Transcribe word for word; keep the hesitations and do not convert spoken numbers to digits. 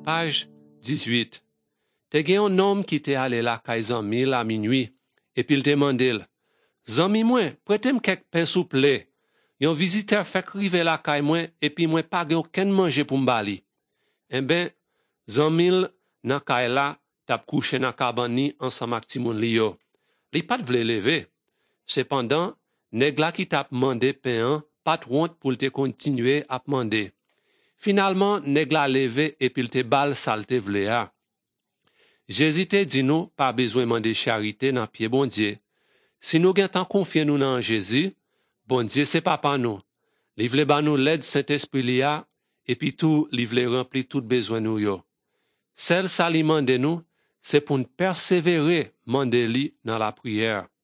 Page dix-huit. Te gen un homme qui te allé la kay zanmi la minuit, et puis il te mandel, zanmi mwen, prêtem quelques pain souple. Yon visiteur fait rive la kay mwen, et puis mwen pa gen aucun manger pour m'bali. Eh ben, zanmil nan kay la, tap couché nan kaban ni ensemble ak ti moun li yo. Li pat vle leve. Cependant, nèg la qui tap mande pain an, pat honte pour te continuer à mande. Finalement, nèg la leve et puis te bal salte vle a. Jésus te dit nous pas besoin demander charité dans pied bon Dieu. Si nous gen tan confier nous dans Jésus, bon Dieu c'est papa nous. Li vle ba nous l'aide Saint-Esprit li a et puis tout li vle rempli tout besoin nous yo. Celle ça li mande nous, c'est pour nous persévérer mande li dans la prière.